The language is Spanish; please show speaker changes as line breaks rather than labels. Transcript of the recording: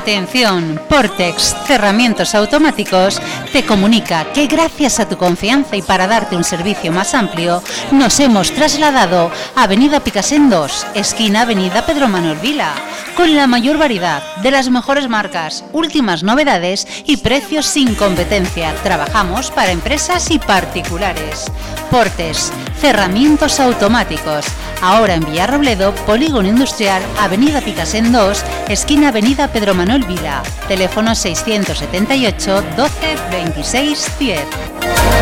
Atención, Portex Cerramientos Automáticos te comunica que gracias a tu confianza y para darte un servicio más amplio, nos hemos trasladado a Avenida Picassent 2, esquina Avenida Pedro Manuel Vila, con la mayor variedad de las mejores marcas, últimas novedades y precios sin competencia. Trabajamos para empresas y particulares. Portex Cerramientos Automáticos, ahora en Villarrobledo, Polígono Industrial, Avenida Picassent 2, esquina Avenida Pedro Manuel Vila, teléfono 678 12 26 10.